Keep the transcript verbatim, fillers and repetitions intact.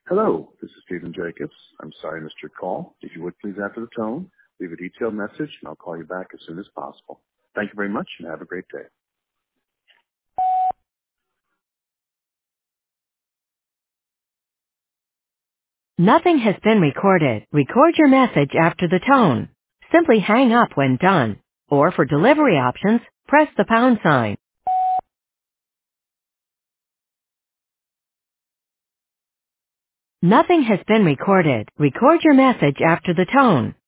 Hello, this is Stephen Jacobs. I'm sorry I missed your call. If you would please after the tone, leave a detailed message and I'll call you back as soon as possible. Thank you very much and have a great day. Nothing has been recorded. Record your message after the tone. Simply hang up when done. Or for delivery options, press the pound sign. Nothing has been recorded. Record your message after the tone.